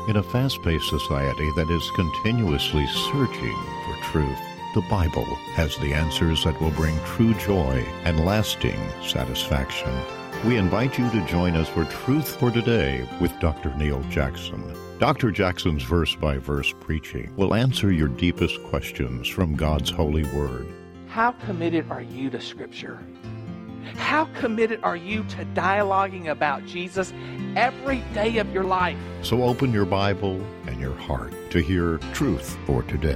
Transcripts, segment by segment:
In a fast-paced society that is continuously searching for truth, the Bible has the answers that will bring true joy and lasting satisfaction. We invite you to join us for Truth for Today with Dr. Neil Jackson. Dr. Jackson's verse-by-verse preaching will answer your deepest questions from God's holy word. How committed are you to Scripture? How committed are you to dialoguing about Jesus every day of your life? So open your Bible and your heart to hear Truth for Today.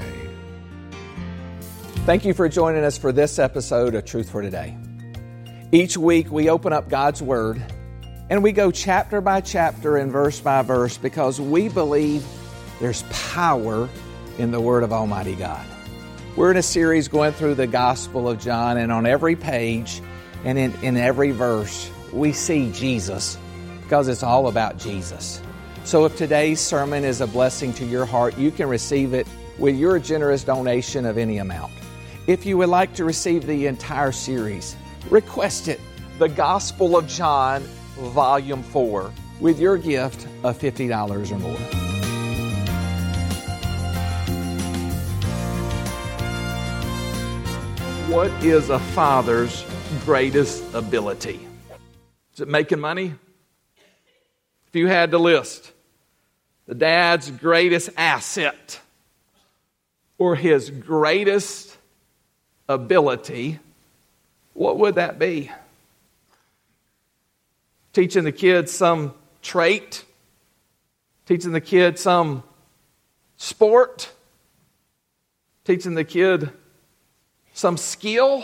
Thank you for joining us for this episode of Truth for Today. Each week we open up God's Word and we go chapter by chapter and verse by verse because we believe there's power in the Word of Almighty God. We're in a series going through the Gospel of John, and on every page and in every verse we see Jesus because it's all about Jesus. So if today's sermon is a blessing to your heart, you can receive it with your generous donation of any amount. If you would like to receive the entire series, request it, The Gospel of John, Volume 4, with your gift of $50 or more. What is a father's greatest ability? Is it making money? If you had to list the dad's greatest asset or his greatest ability, what would that be? Teaching the kids some trait? Teaching the kid some sport? Teaching the kid some skill?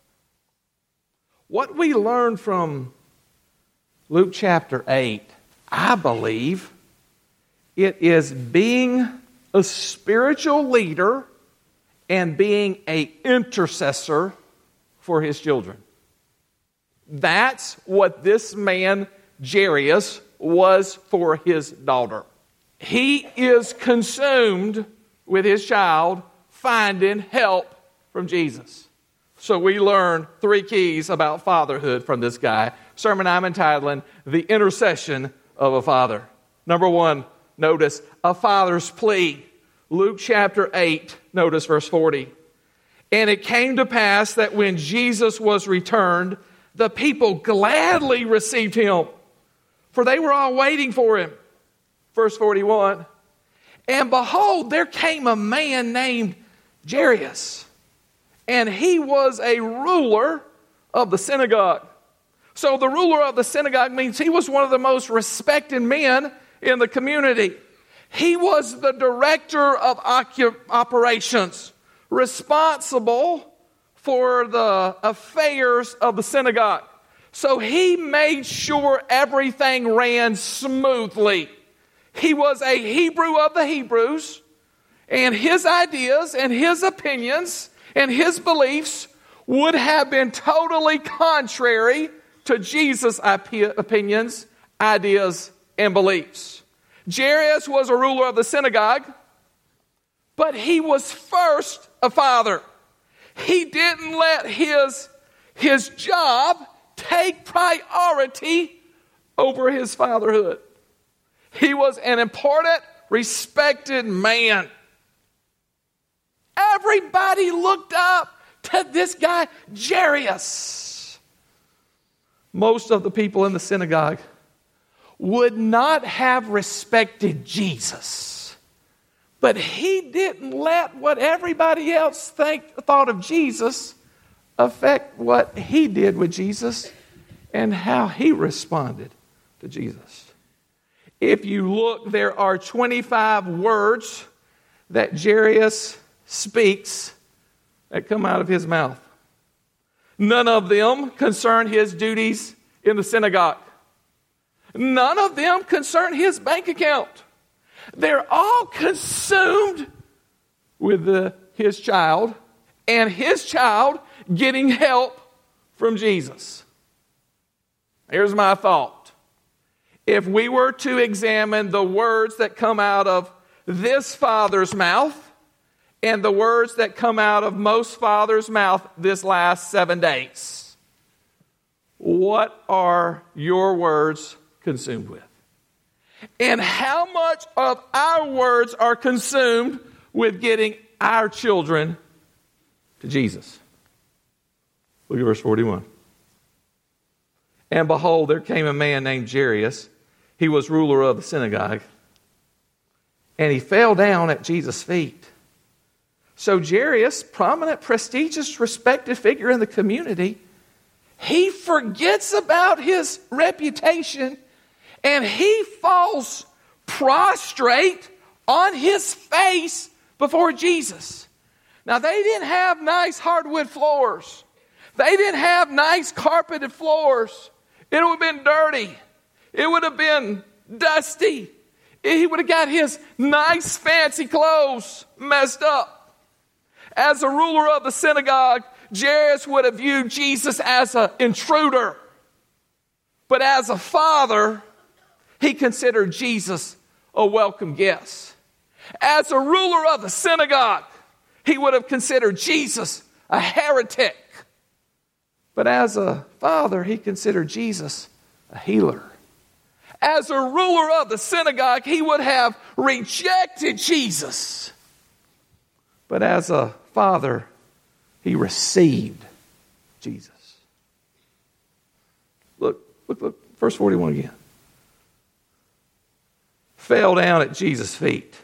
What we learn from Luke chapter 8, I believe, it is being a spiritual leader and being an intercessor for his children. That's what this man, Jairus, was for his daughter. He is consumed with his child finding help from Jesus. So we learn 3 keys about fatherhood from this guy. Sermon I'm entitling, The Intercession of a Father. Number 1, notice a father's plea. Luke chapter 8, notice verse 40. And it came to pass that when Jesus was returned, the people gladly received him, for they were all waiting for him. Verse 41. And behold, there came a man named Jairus, and he was a ruler of the synagogue. So the ruler of the synagogue means he was one of the most respected men in the community. He was the director of operations, responsible for the affairs of the synagogue. So he made sure everything ran smoothly. He was a Hebrew of the Hebrews, and his ideas and his opinions and his beliefs would have been totally contrary to Jesus' opinions, ideas, and beliefs. Jairus was a ruler of the synagogue, but he was first a father. He didn't let his job take priority over his fatherhood. He was an important, respected man. Everybody looked up to this guy, Jairus. Most of the people in the synagogue would not have respected Jesus. But he didn't let what everybody else thought of Jesus affect what he did with Jesus and how he responded to Jesus. If you look, there are 25 words that Jairus speaks that come out of his mouth. None of them concern his duties in the synagogue. None of them concern his bank account. They're all consumed with his child and his child getting help from Jesus. Here's my thought. If we were to examine the words that come out of this father's mouth and the words that come out of most fathers' mouth this last 7 days, what are your words consumed with? And how much of our words are consumed with getting our children to Jesus? Look at verse 41. And behold, there came a man named Jairus. He was ruler of the synagogue. And he fell down at Jesus' feet. So Jairus, prominent, prestigious, respected figure in the community, he forgets about his reputation and he falls prostrate on his face before Jesus. Now, they didn't have nice hardwood floors. They didn't have nice carpeted floors. It would have been dirty. It would have been dusty. He would have got his nice fancy clothes messed up. As a ruler of the synagogue, Jairus would have viewed Jesus as an intruder. But as a father, he considered Jesus a welcome guest. As a ruler of the synagogue, he would have considered Jesus a heretic. But as a father, he considered Jesus a healer. As a ruler of the synagogue, he would have rejected Jesus. But as a father, he received Jesus. Look, verse 41 again. Fell down at Jesus' feet.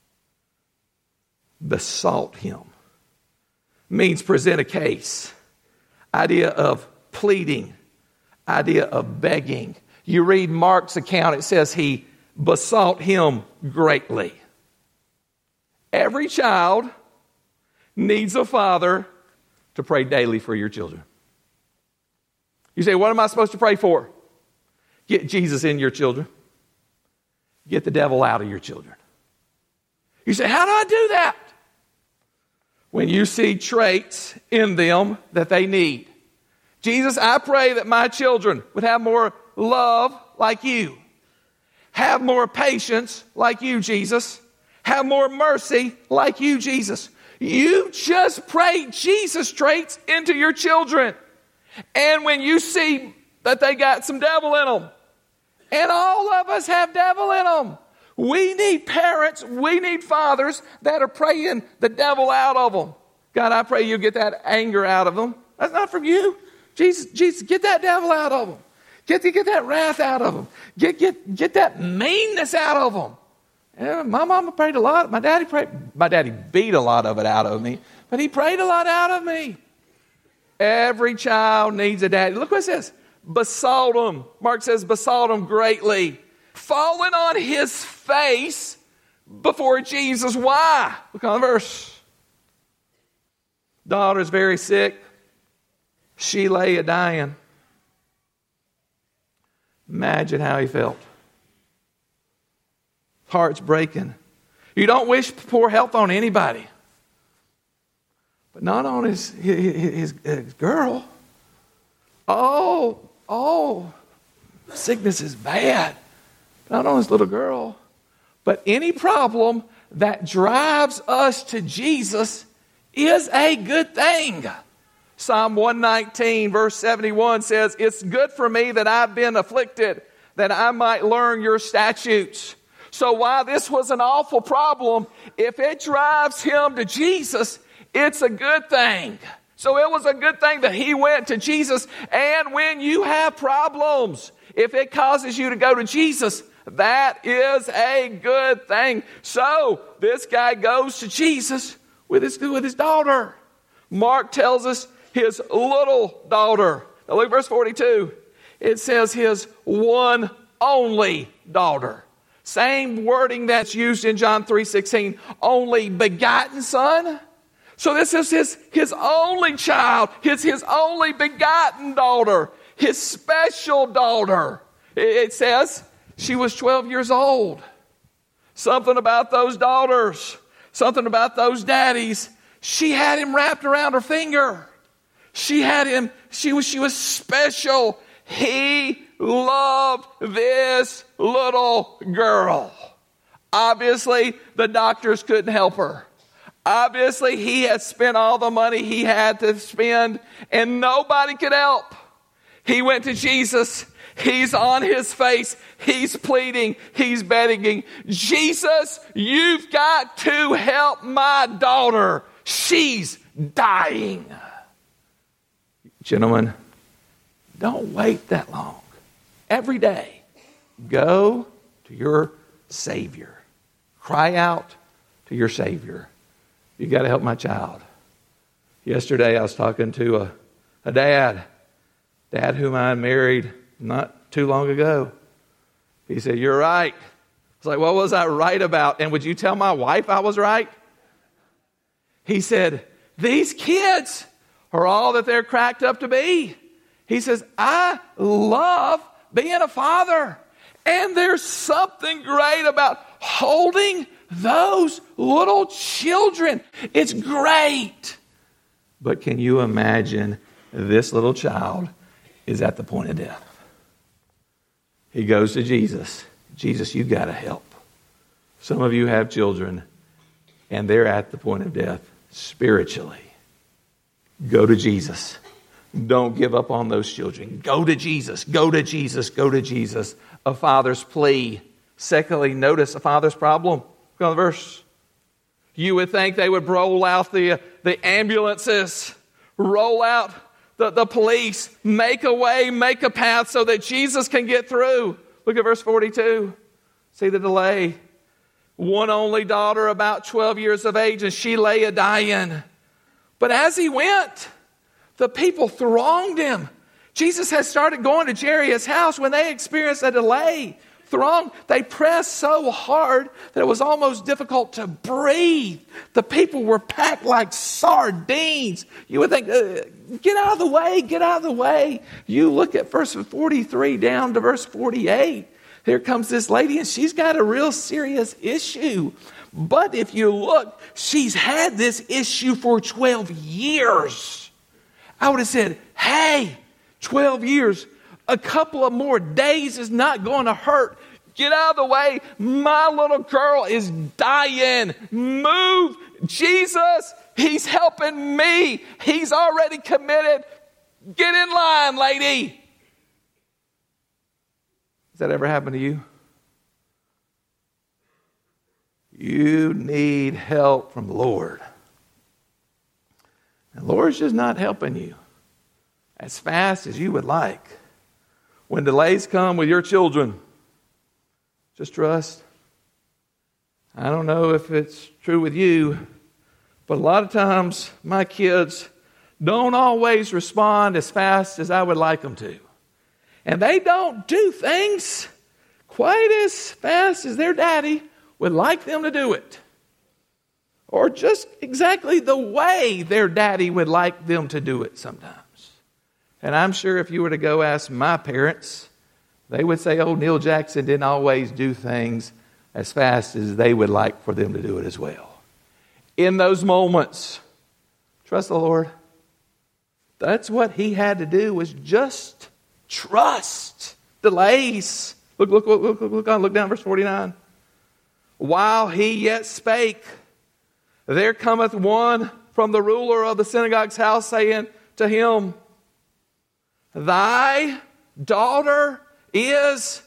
Besought him. Means present a case. Idea of pleading. Idea of begging. You read Mark's account, it says he besought him greatly. Every child needs a father to pray daily for your children. You say, what am I supposed to pray for? Get Jesus in your children. Get the devil out of your children. You say, how do I do that? When you see traits in them that they need. Jesus, I pray that my children would have more love like you. Have more patience like you, Jesus. Have more mercy like you, Jesus. You just pray Jesus traits into your children. And when you see that they got some devil in them, and all of us have devil in them, we need parents, we need fathers that are praying the devil out of them. God, I pray you get that anger out of them. That's not from you. Jesus, get that devil out of them. Get that wrath out of them. Get that meanness out of them. Yeah, my mama prayed a lot. My daddy beat a lot of it out of me, but he prayed a lot out of me. Every child needs a daddy. Look what it says. Besought him. Mark says besought him greatly. Falling on his face before Jesus. Why? Look on the verse. Daughter's very sick. She lay a-dying. Imagine how he felt. Heart's breaking. You don't wish poor health on anybody. But not on his girl. Oh, sickness is bad. Not on his little girl. But any problem that drives us to Jesus is a good thing. Psalm 119 verse 71 says, it's good for me that I've been afflicted, that I might learn your statutes. So while this was an awful problem, if it drives him to Jesus, it's a good thing. So it was a good thing that he went to Jesus. And when you have problems, if it causes you to go to Jesus, that is a good thing. So this guy goes to Jesus with his daughter. Mark tells us his little daughter. Now look at verse 42. It says his one only daughter. Same wording that's used in John 3:16. Only begotten son. So this is his only child. His only begotten daughter. His special daughter. It says she was 12 years old. Something about those daughters. Something about those daddies. She had him wrapped around her finger. She had him. She was special. He loved this little girl. Obviously, the doctors couldn't help her. Obviously, he had spent all the money he had to spend, and nobody could help. He went to Jesus. He's on his face. He's pleading. He's begging. Jesus, you've got to help my daughter. She's dying. Gentlemen, don't wait that long. Every day, go to your Savior. Cry out to your Savior. You got to help my child. Yesterday, I was talking to a dad whom I married not too long ago. He said, "You're right." I was like, "What was I right about? And would you tell my wife I was right?" He said, "These kids are all that they're cracked up to be." He says, "I love being a father. And there's something great about holding those little children. It's great." But can you imagine this little child is at the point of death? He goes to Jesus. "Jesus, you got to help." Some of you have children and they're at the point of death spiritually. Go to Jesus. Don't give up on those children. Go to Jesus. Go to Jesus. Go to Jesus. A father's plea. Secondly, notice a father's problem. Go on the verse. You would think they would roll out the ambulances, roll out the police, make a way, make a path so that Jesus can get through. Look at verse 42. See the delay. One only daughter, about 12 years of age, and she lay a-dying. But as he went, the people thronged him. Jesus had started going to Jairus' house when they experienced a delay. They pressed so hard that it was almost difficult to breathe. The people were packed like sardines. You would think, get out of the way, get out of the way. You look at verse 43 down to verse 48. Here comes this lady, and she's got a real serious issue. But if you look, she's had this issue for 12 years. I would have said, hey, 12 years, a couple of more days is not going to hurt. Get out of the way. My little girl is dying. Move. Jesus, he's helping me. He's already committed. Get in line, lady. Has that ever happened to you? You need help from the Lord. And the Lord's just not helping you as fast as you would like. When delays come with your children, just trust. I don't know if it's true with you, but a lot of times my kids don't always respond as fast as I would like them to. And they don't do things quite as fast as their daddy would like them to do it. Or just exactly the way their daddy would like them to do it sometimes. And I'm sure if you were to go ask my parents, they would say, oh, Neil Jackson didn't always do things as fast as they would like for them to do it as well. In those moments, trust the Lord. That's what he had to do, was just trust. Delays. Look on, look down verse 49. While he yet spake, there cometh one from the ruler of the synagogue's house, saying to him, thy daughter is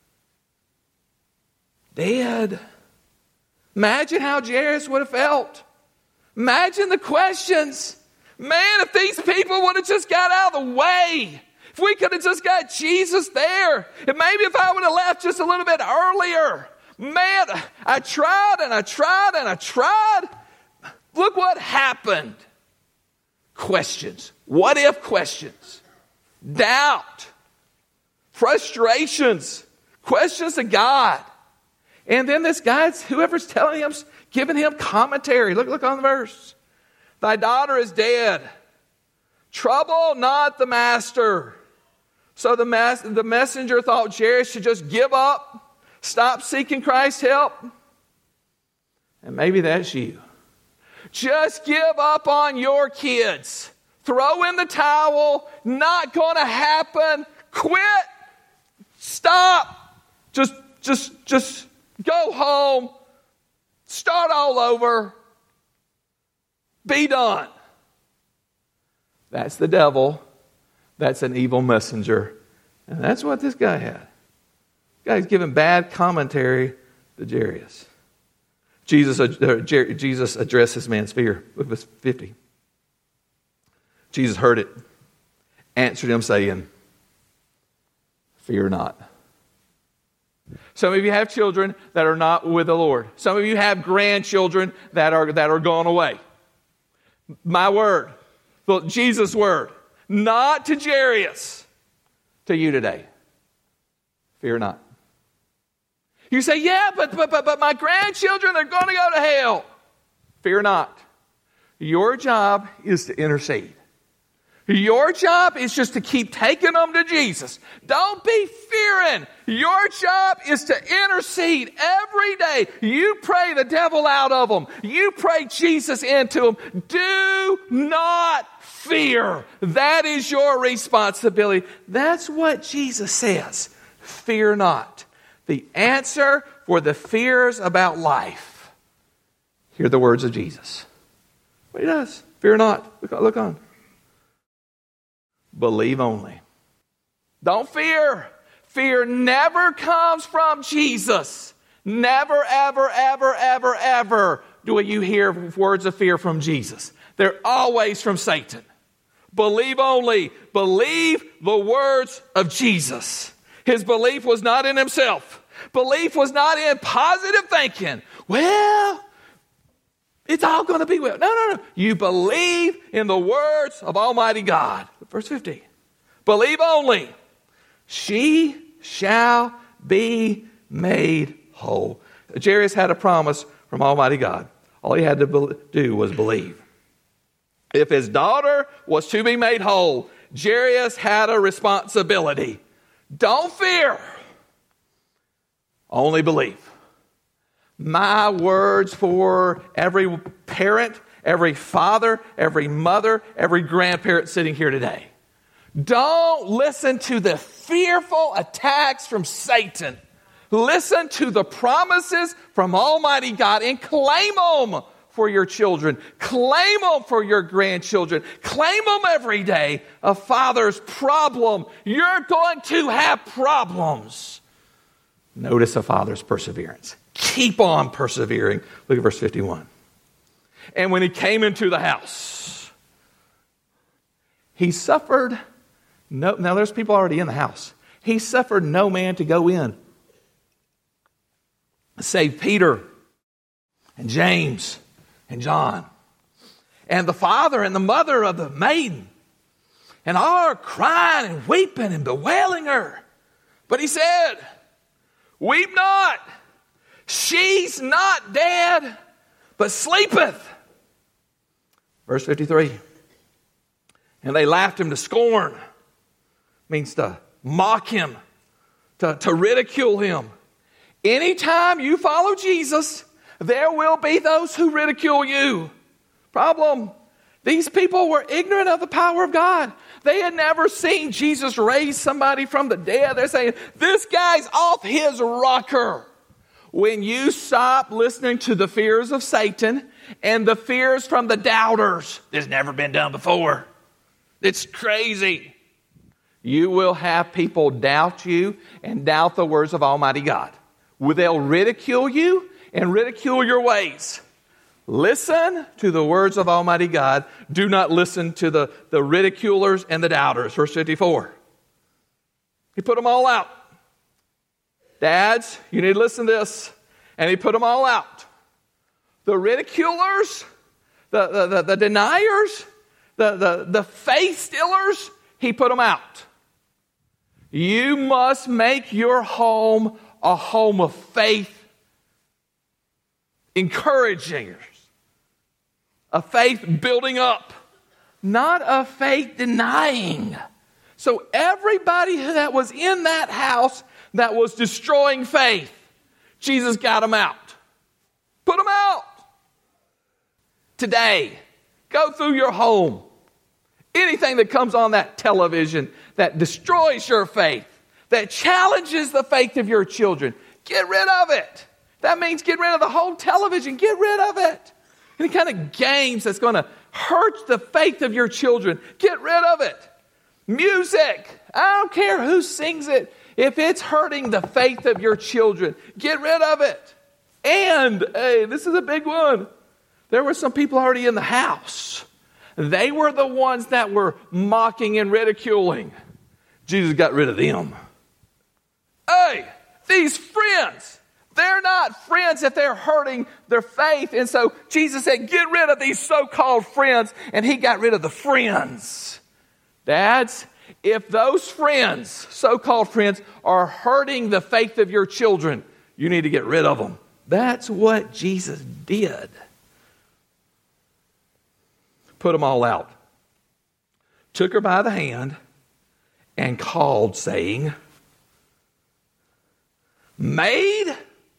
dead. Imagine how Jairus would have felt. Imagine the questions. Man, if these people would have just got out of the way. If we could have just got Jesus there. And maybe if I would have left just a little bit earlier. Man, I tried and I tried and I tried. Look what happened. Questions. What if questions? Doubt. Frustrations. Questions to God. And then this guy, whoever's telling him, giving him commentary. Look on the verse. Thy daughter is dead. Trouble not the master. So the messenger thought Jairus should just give up, stop seeking Christ's help. And maybe that's you. Just give up on your kids. Throw in the towel. Not going to happen. Quit. Stop. Just go home. Start all over. Be done. That's the devil. That's an evil messenger. And that's what this guy had. This guy's giving bad commentary to Jairus. Jesus addressed this man's fear. Look at verse 50. Jesus heard it, answered him saying, fear not. Some of you have children that are not with the Lord. Some of you have grandchildren that are gone away. My word, Jesus' word, not to Jairus, to you today. Fear not. You say, yeah, but my grandchildren are going to go to hell. Fear not. Your job is to intercede. Your job is just to keep taking them to Jesus. Don't be fearing. Your job is to intercede every day. You pray the devil out of them. You pray Jesus into them. Do not fear. That is your responsibility. That's what Jesus says. Fear not. The answer for the fears about life. Hear the words of Jesus. What he does. Fear not. Look on. Believe only. Don't fear. Fear never comes from Jesus. Never, ever, ever, ever, ever do you hear words of fear from Jesus. They're always from Satan. Believe only. Believe the words of Jesus. His belief was not in himself. Belief was not in positive thinking. Well, it's all going to be well. No. You believe in the words of Almighty God. Verse 50. Believe only. She shall be made whole. Jairus had a promise from Almighty God. All he had to do was believe. If his daughter was to be made whole, Jairus had a responsibility. Don't fear. Only believe. My words for every parent, every father, every mother, every grandparent sitting here today. Don't listen to the fearful attacks from Satan. Listen to the promises from Almighty God and claim them for your children. Claim them for your grandchildren. Claim them every day. A father's problem. You're going to have problems. Notice a father's perseverance. Keep on persevering. Look at verse 51. And when he came into the house, he suffered no... Now there's people already in the house. He suffered no man to go in, save Peter and James and John. And the father and the mother of the maiden. And all are crying and weeping and bewailing her. But he said, weep not. She's not dead, but sleepeth. Verse 53. And they laughed him to scorn. Means to mock him, to ridicule him. Anytime you follow Jesus, there will be those who ridicule you. Problem. These people were ignorant of the power of God. They had never seen Jesus raise somebody from the dead. They're saying, this guy's off his rocker. When you stop listening to the fears of Satan and the fears from the doubters, this has never been done before. It's crazy. You will have people doubt you and doubt the words of Almighty God. They'll ridicule you and ridicule your ways. Listen to the words of Almighty God. Do not listen to the ridiculers and the doubters. Verse 54. He put them all out. Dads, you need to listen to this. And he put them all out. The ridiculers, the deniers, the faith stealers, he put them out. You must make your home a home of faith, encouraging, a faith building up, not a faith denying. So everybody that was in that house that was destroying faith, Jesus got them out. Put them out. Today, go through your home. Anything that comes on that television that destroys your faith, that challenges the faith of your children, get rid of it. That means get rid of the whole television. Get rid of it. Any kind of games that's going to hurt the faith of your children, get rid of it. Music. I don't care who sings it. If it's hurting the faith of your children, get rid of it. And, hey, this is a big one. There were some people already in the house. They were the ones that were mocking and ridiculing. Jesus got rid of them. Hey, these friends, they're not friends if they're hurting their faith. And so Jesus said, get rid of these so-called friends. And he got rid of the friends. Dads, if those friends, so-called friends, are hurting the faith of your children, you need to get rid of them. That's what Jesus did. Put them all out. Took her by the hand and called, saying, Maid,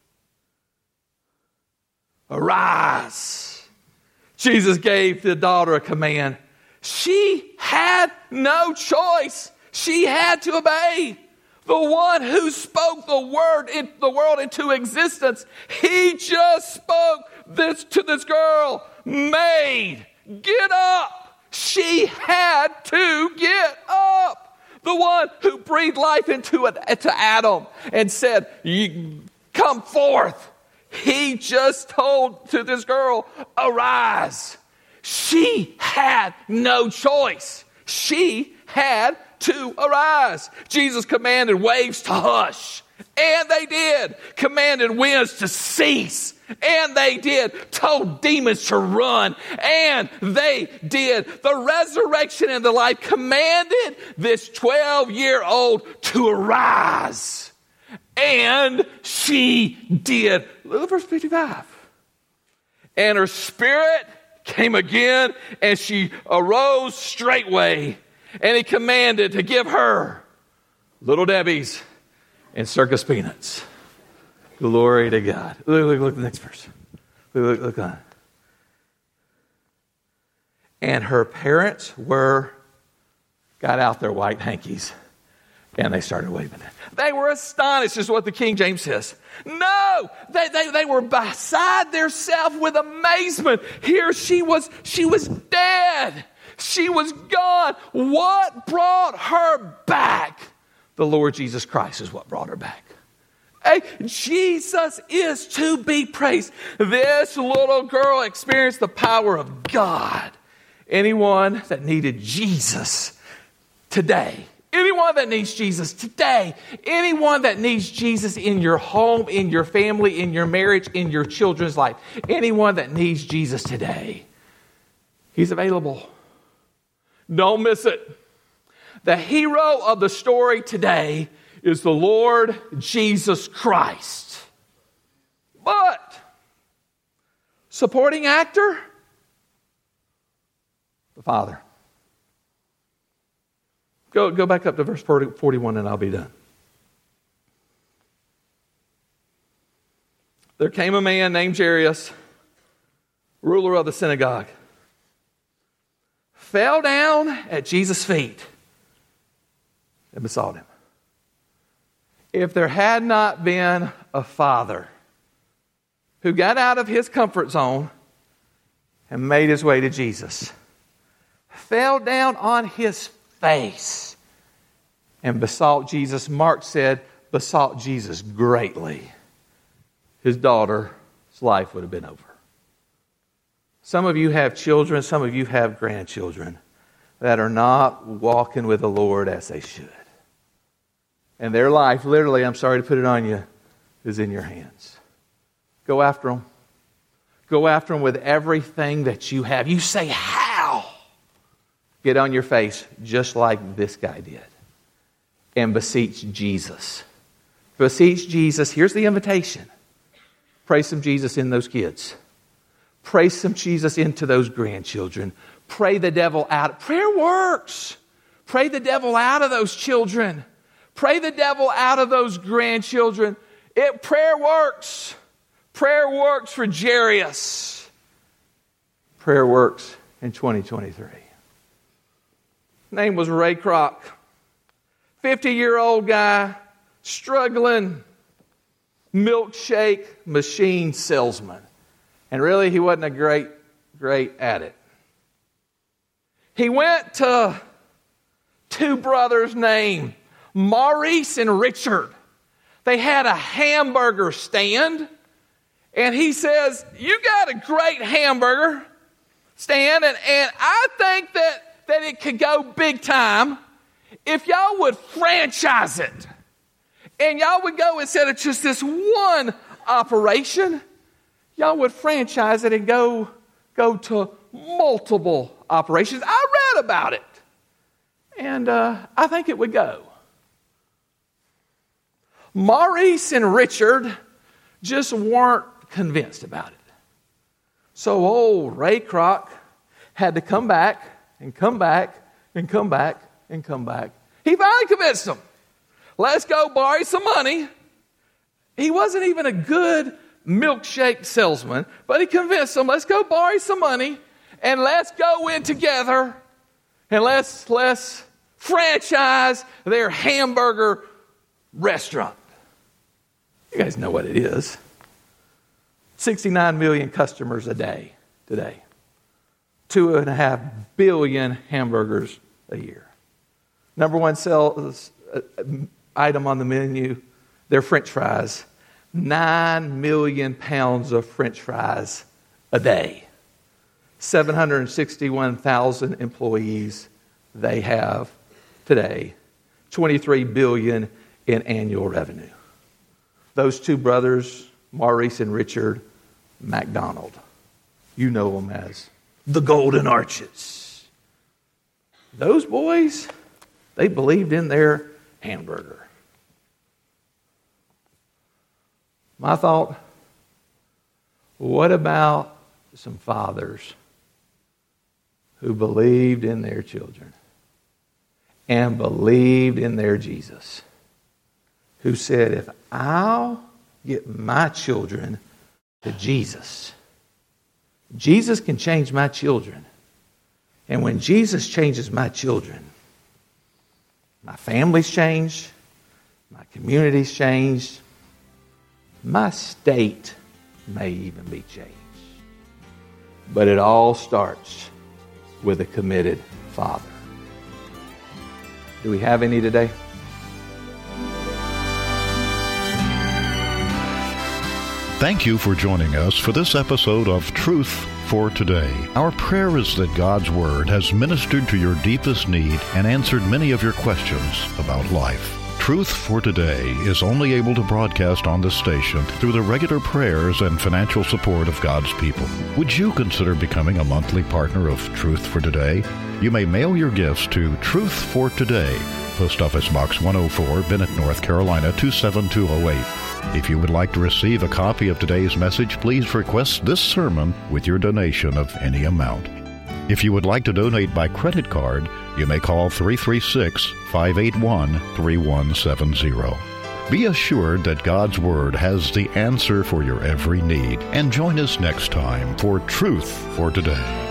arise. Jesus gave the daughter a command. She had no choice. She had to obey. The one who spoke the world into existence, he just spoke this to this girl. Maid, get up. She had to get up. The one who breathed life into Adam and said, come forth. He just told to this girl, arise. She had no choice. She had to arise. Jesus commanded waves to hush, and they did. Commanded winds to cease, and they did. Told demons to run, and they did. The resurrection and the life commanded this 12-year-old to arise, and she did. Look at verse 55. And her spirit came again, and she arose straightway. And he commanded to give her Little Debbie's and circus peanuts. Glory to God. Look at the next verse. Look on. And her parents got out their white hankies, and they started waving it. They were astonished, is what the King James says. No, they were beside themselves with amazement. Here she was dead. She was gone. What brought her back? The Lord Jesus Christ is what brought her back. Hey, Jesus is to be praised. This little girl experienced the power of God. Anyone that needed Jesus today, anyone that needs Jesus today, anyone that needs Jesus in your home, in your family, in your marriage, in your children's life, anyone that needs Jesus today, he's available. Don't miss it. The hero of the story today is the Lord Jesus Christ. But, supporting actor, the Father. Go back up to verse 41 and I'll be done. There came a man named Jairus, ruler of the synagogue, fell down at Jesus' feet and besought him. If there had not been a father who got out of his comfort zone and made his way to Jesus, fell down on his face and besought Jesus, Mark said, besought Jesus greatly, his daughter's life would have been over. Some of you have children, some of you have grandchildren that are not walking with the Lord as they should. And their life, literally, I'm sorry to put it on you, is in your hands. Go after them. Go after them with everything that you have. You say, how? Get on your face just like this guy did. And beseech Jesus. Beseech Jesus. Here's the invitation. Pray some Jesus in those kids. Pray some Jesus into those grandchildren. Pray the devil out. Prayer works. Pray the devil out of those children. Pray the devil out of those grandchildren. Prayer works. Prayer works for Jairus. Prayer works in 2023. His name was Ray Kroc. 50-year-old guy, struggling milkshake machine salesman. And really, he wasn't a great at it. He went to two brothers named Maurice and Richard. They had a hamburger stand. And he says, you got a great hamburger stand, and I think that it could go big time if y'all would franchise it. And y'all would go, instead of just this one operation, y'all would franchise it and go to multiple operations. I read about it, and I think it would go. Maurice and Richard just weren't convinced about it. So old Ray Kroc had to come back and come back and come back and come back. He finally convinced them. Let's go borrow some money. He wasn't even a good milkshake salesman, but he convinced them, let's go borrow some money and let's go in together and let's franchise their hamburger restaurant. You guys know what it is. 69 million customers a day today. 2.5 billion hamburgers a year. Number one sales item on the menu, their French fries. 9 million pounds of French fries a day. 761,000 employees they have today. 23 billion in annual revenue. Those two brothers, Maurice and Richard McDonald. You know them as the Golden Arches. Those boys, they believed in their hamburger. My thought, what about some fathers who believed in their children and believed in their Jesus, who said, if I'll get my children to Jesus, Jesus can change my children. And when Jesus changes my children, my family's changed, my community's changed, my state may even be changed. But it all starts with a committed father. Do we have any today? Thank you for joining us for this episode of Truth for Today. Our prayer is that God's Word has ministered to your deepest need and answered many of your questions about life. Truth for Today is only able to broadcast on this station through the regular prayers and financial support of God's people. Would you consider becoming a monthly partner of Truth for Today? You may mail your gifts to Truth for Today, Post Office Box 104, Bennett, North Carolina 27208. If you would like to receive a copy of today's message, please request this sermon with your donation of any amount. If you would like to donate by credit card, you may call 336-581-3170. Be assured that God's Word has the answer for your every need. And join us next time for Truth for Today.